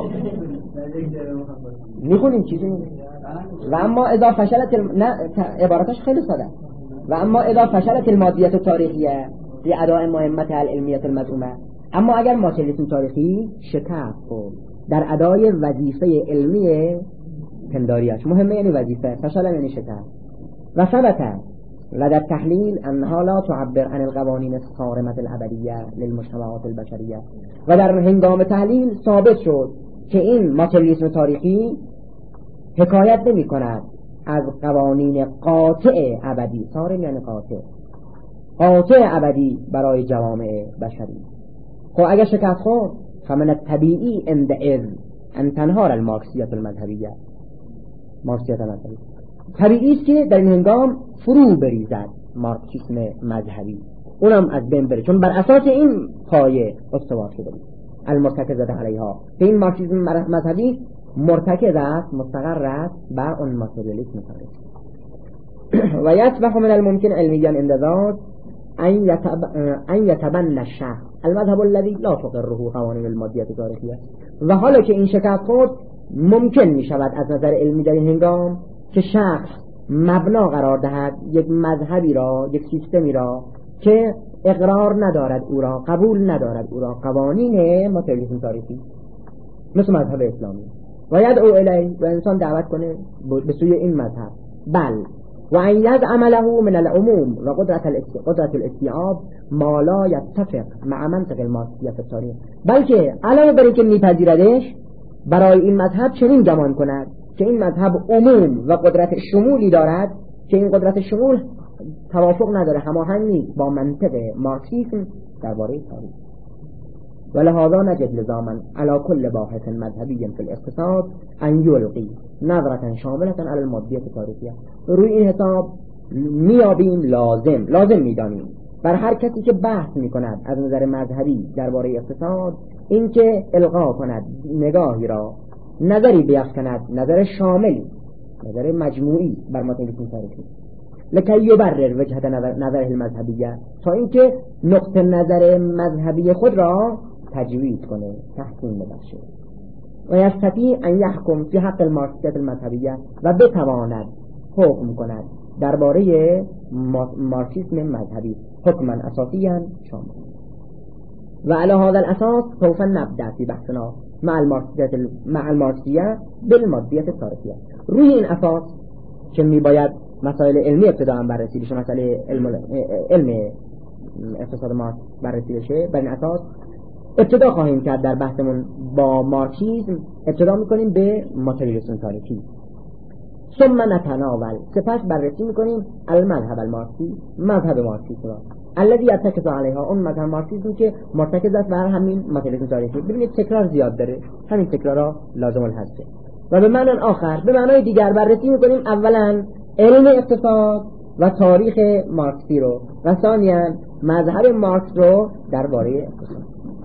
میخونیم چیزی نیست. و اما اذا فشلت عبارتش خیلی ساده. و اما اذا فشلت المادیت تاریخیه فی اداء مهمتها العلمیه المزعومه، اما اگر ماتریالیسم تاریخی شکست در ادای وظیفه علمی پنداریش، مهمه یعنی وظیفه، فشل یعنی شکست، و ثبت و در تحلیل انها لا تعبر عن القوانین الصارمه الابدیه للمجتمعات البشریه، و در هنگام تحلیل ثابت شد که این ماتریالیسم تاریخی حکایت نمی کند از قوانین قاطع ابدی، صارم یعنی قاطع ابدی برای جوامع بشری. خب اگر شکست خورد فمن الطبیعی عندئذ ان تنهار المارکسیت المذهبیه، مارکسیت مذهبی طبیعی است که در این هنگام فرو بریزد مارکسیسم مذهبی، اونم از بین بره، چون بر اساس این پایه استوار شده بود المرتکزه علیها، که این مارکسیسم مذهبی مرتکز است، مستقر است بر اون ماتریالیسم تاریخی. و یصبح من الممکن علمیا اندازات ان یتبنى الشخص المذهب الذي لا تقره قوانین المادیت تاریخیه، و حالا که این شکست خورد ممکن می شود از نظر علمی در این هنگام که شخص مبنا قرار دهد یک مذهبی را، یک سیستمی را که اقرار ندارد او را، قبول ندارد او را، قوانین ماتریالیسم تاریخی مثل مذهب اسلامی، و یدعو الیه، و انسان دعوت کنه به سوی این مذهب، بل و ان یزعم له من العموم و قدرت الاستیعاب ما لا یتفق مع منطق المارکسیه فی التاریخ، بلکه علاوه بر اینکه میپذیردش برای این مذهب چنین گمان کند که این مذهب عموم و قدرت شمولی دارد که این قدرت شمول توافق نداره، هماهنگ نیست با منطق مارکسیسم درباره تاریخ. ولهذا نجد لزاما على كل باحث مذهبی فی الاقتصاد ان یلقی نظرة شاملة على المادیت تاریخیه. روی این حساب میابیم لازم میدانیم بر هر کسی که بحث میکند از نظر مذهبی درباره اقتصاد اینکه القا کند نگاهی را، نظری بیفکند، نظر شاملی، نظر مجموعی بر متن تاریخی، لکی یبرر وجهت نظر المذهبیه، تا اینکه نقطه نظر مذهبی خود را تجوید کنه، تحسین ببخشه. و یستطیع ان یحکم فی حق المارکسیت المذهبیه، و بتواند حکم کند درباره مارکسیسم مذهبی حکما اساسیا شامل. و علی هذا الاساس سوف نبدأ فی بحثنا مع المارکسیه بالمادیت التاریخیه. روی این اساس که میباید مسائل علمی ابتداء بررسی بشه، مسئله علم اقتصاد مارکس بررسی بشه، بر این اساس ابتدا خواهیم کرد در بحثمون با مارکسیسم. ابتدا میکنیم به ماتریالیسم تاریخی، ثم نتناول، سپس بررسی میکنیم المذهب المارکسی، مذهب مارکسیسم را الذي يتكز عليها، اون مذهب مارکسیسم که مرتکز است بر همین ماتریالیسم تاریخی. ببینید تکرار زیاد داره، همین تکرارا لازم الحذفه. و به معنی آخر، به معنای دیگر بررسی میکنیم اولا علم اقتصاد و تاریخ مارکسی رو، و ثانیا مذهب مارکس رو درباره اقتصاد.